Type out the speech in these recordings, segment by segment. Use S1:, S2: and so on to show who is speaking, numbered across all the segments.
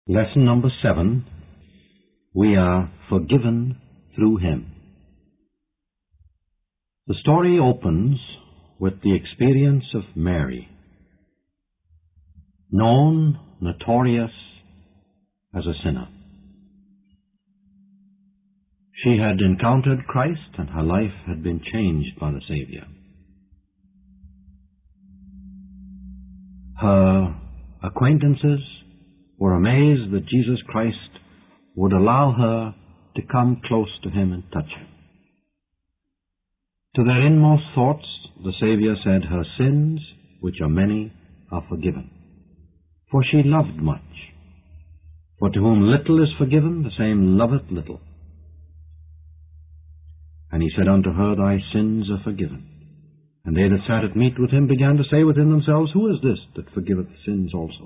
S1: Lesson number 7. We are forgiven through Him. The story opens with the experience of Mary, known, notorious as a sinner. She had encountered Christ and her life had been changed by the Savior. Her acquaintances were amazed that Jesus Christ would allow her to come close to Him and touch Him. To their inmost thoughts, the Savior said, "Her sins, which are many, are forgiven. For she loved much. For to whom little is forgiven, the same loveth little." And He said unto her, "Thy sins are forgiven." And they that sat at meat with Him began to say within themselves, "Who is this that forgiveth sins also?"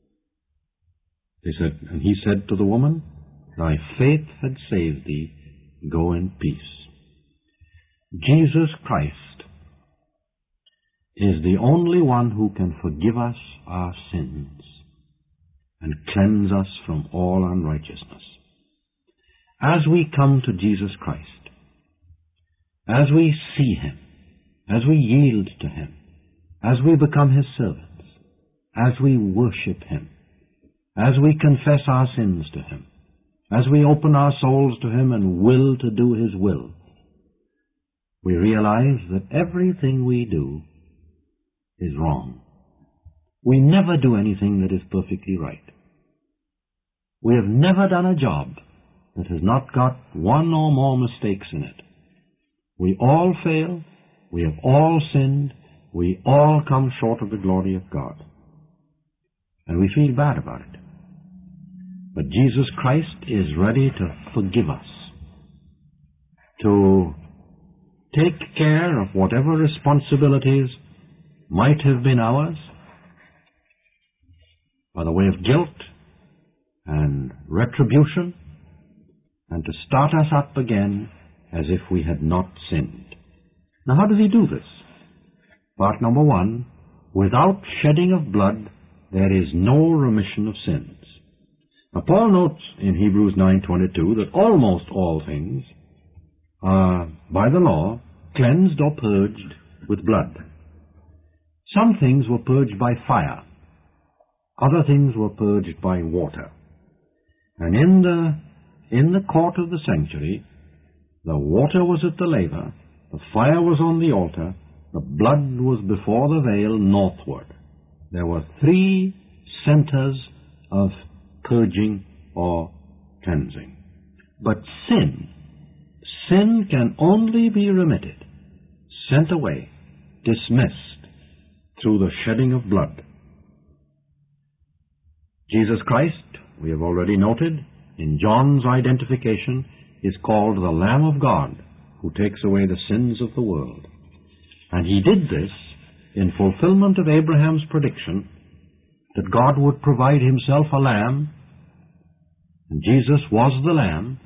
S1: And He said to the woman, "Thy faith hath saved thee. Go in peace." Jesus Christ is the only one who can forgive us our sins and cleanse us from all unrighteousness. As we come to Jesus Christ, as we see Him, as we yield to Him, as we become His servants, as we worship Him, as we confess our sins to Him, as we open our souls to Him and will to do His will, we realize that everything we do is wrong. We never do anything that is perfectly right. We have never done a job that has not got one or more mistakes in it. We all fail. We have all sinned. We all come short of the glory of God. And we feel bad about it. But Jesus Christ is ready to forgive us, to take care of whatever responsibilities might have been ours by the way of guilt and retribution, and to start us up again as if we had not sinned. Now, how does He do this? Part number 1, without shedding of blood, there is no remission of sins. Now, Paul notes in Hebrews 9:22 that almost all things are, by the law, cleansed or purged with blood. Some things were purged by fire. Other things were purged by water. And in the court of the sanctuary, the water was at the laver, the fire was on the altar, the blood was before the veil northward. There were 3 centers of purging or cleansing. But sin can only be remitted, sent away, dismissed through the shedding of blood. Jesus Christ, we have already noted, in John's identification, is called the Lamb of God who takes away the sins of the world. And He did this in fulfillment of Abraham's prediction that God would provide Himself a lamb, and Jesus was the lamb,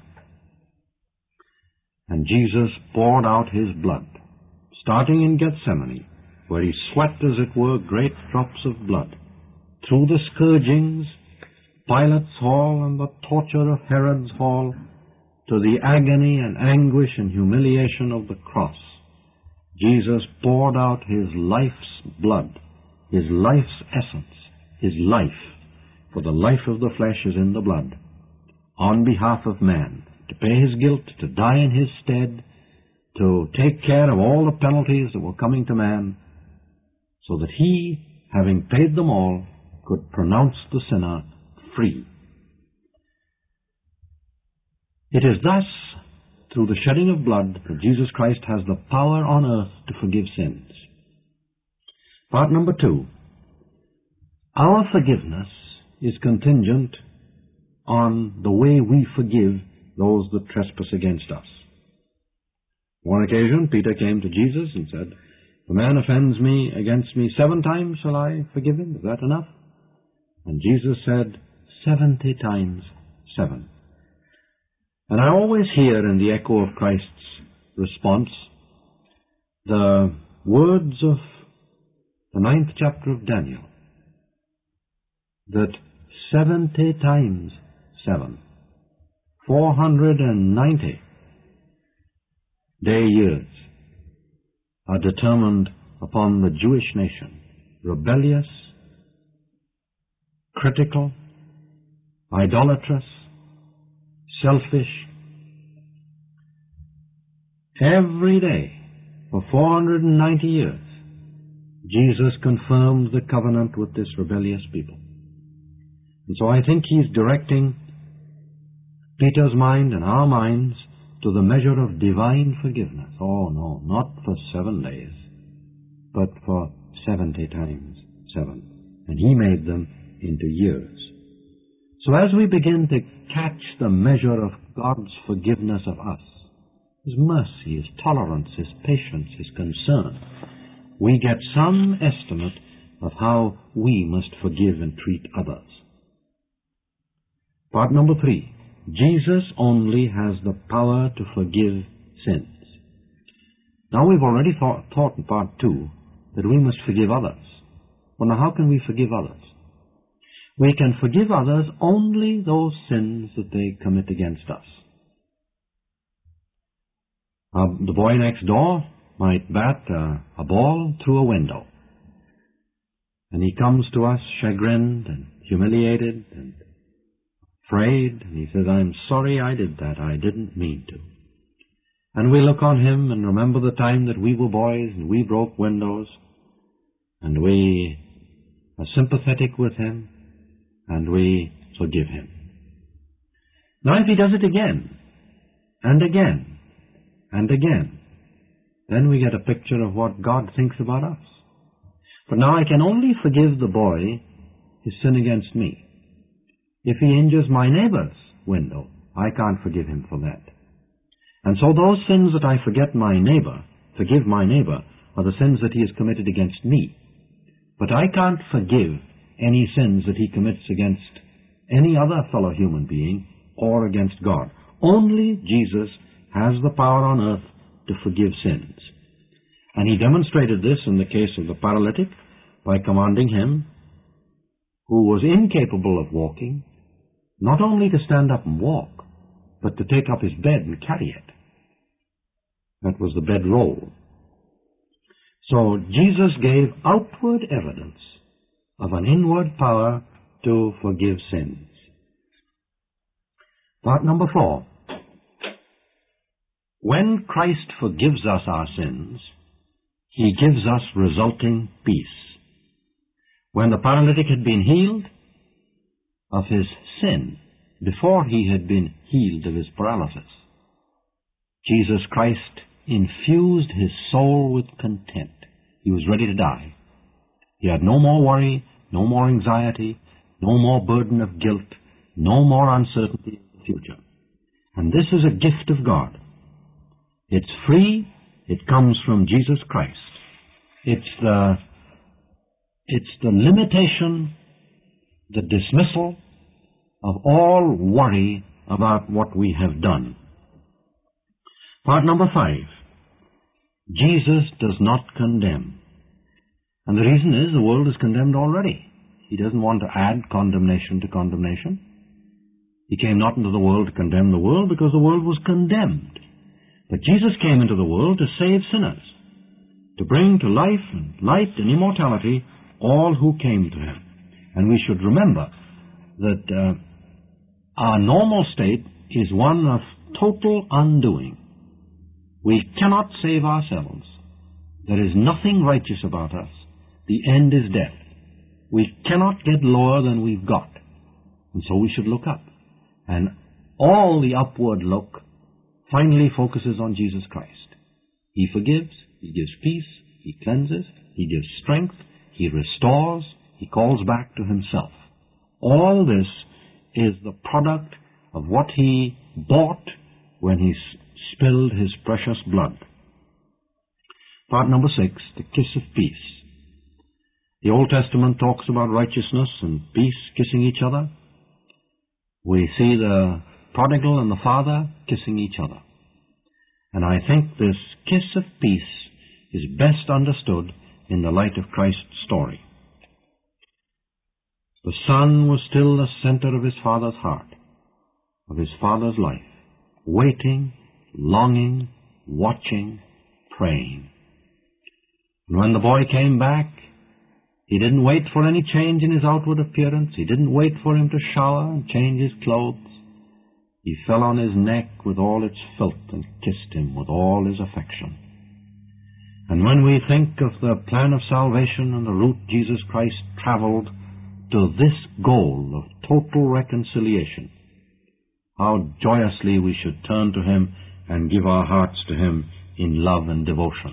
S1: and Jesus poured out His blood, starting in Gethsemane, where He sweat, as it were, great drops of blood, through the scourgings, Pilate's hall, and the torture of Herod's hall, to the agony and anguish and humiliation of the cross. Jesus poured out His life's blood, His life's essence, His life, for the life of the flesh is in the blood, on behalf of man, to pay his guilt, to die in his stead, to take care of all the penalties that were coming to man, so that He, having paid them all, could pronounce the sinner free. It is thus, through the shedding of blood, that Jesus Christ has the power on earth to forgive sins. Part number 2. Our forgiveness is contingent on the way we forgive those that trespass against us. One occasion, Peter came to Jesus and said, "If a man offends against me 7 times, shall I forgive him? Is that enough?" And Jesus said, 70 times 7. And I always hear in the echo of Christ's response the words of the 9th chapter of Daniel, that 70 times 7. 490 day years are determined upon the Jewish nation. Rebellious, critical, idolatrous, selfish. Every day for 490 years, Jesus confirmed the covenant with this rebellious people. And so I think he's directing Peter's mind and our minds to the measure of divine forgiveness. Oh no, not for 7 days, but for 70 times 7. And he made them into years. So as we begin to catch the measure of God's forgiveness of us, His mercy, His tolerance, His patience, His concern, we get some estimate of how we must forgive and treat others. Part number 3. Jesus only has the power to forgive sins. Now we've already taught in part 2 that we must forgive others. Well, now how can we forgive others? We can forgive others only those sins that they commit against us. The boy next door might bat a ball through a window, and he comes to us chagrined and humiliated and afraid, and he says, "I'm sorry I did that. I didn't mean to." And we look on him and remember the time that we were boys and we broke windows, and we are sympathetic with him, and we forgive him. Now if he does it again, and again, and again, then we get a picture of what God thinks about us. But now I can only forgive the boy his sin against me. If he injures my neighbor's window, I can't forgive him for that. And so those sins that I forgive my neighbor, are the sins that he has committed against me. But I can't forgive any sins that he commits against any other fellow human being or against God. Only Jesus has the power on earth to forgive sins. And he demonstrated this in the case of the paralytic by commanding him, who was incapable of walking, not only to stand up and walk, but to take up his bed and carry it. That was the bedroll. So Jesus gave outward evidence of an inward power to forgive sins. Part number 4. When Christ forgives us our sins, he gives us resulting peace. When the paralytic had been healed of his sin before he had been healed of his paralysis, Jesus Christ infused his soul with content. He was ready to die. He had no more worry, no more anxiety, no more burden of guilt, no more uncertainty in the future. And this is a gift of God. It's free. It comes from Jesus Christ. It's the limitation, the dismissal of all worry about what we have done. Part number 5. Jesus does not condemn. And the reason is the world is condemned already. He doesn't want to add condemnation to condemnation. He came not into the world to condemn the world because the world was condemned. But Jesus came into the world to save sinners, to bring to life and light and immortality all who came to him. And we should remember that our normal state is one of total undoing. We cannot save ourselves. There is nothing righteous about us. The end is death. We cannot get lower than we've got. And so we should look up. And all the upward look finally focuses on Jesus Christ. He forgives, he gives peace, he cleanses, he gives strength, he restores, he calls back to himself. All this is the product of what he bought when he spilled his precious blood. Part number 6, the kiss of peace. The Old Testament talks about righteousness and peace kissing each other. We see the prodigal and the father kissing each other. And I think this kiss of peace is best understood in the light of Christ's story. The Son was still the center of his Father's heart, of his Father's life, waiting, longing, watching, praying. And when the boy came back, he didn't wait for any change in his outward appearance. He didn't wait for him to shower and change his clothes. He fell on his neck with all its filth and kissed him with all his affection. And when we think of the plan of salvation and the route Jesus Christ traveled to this goal of total reconciliation, how joyously we should turn to him and give our hearts to him in love and devotion.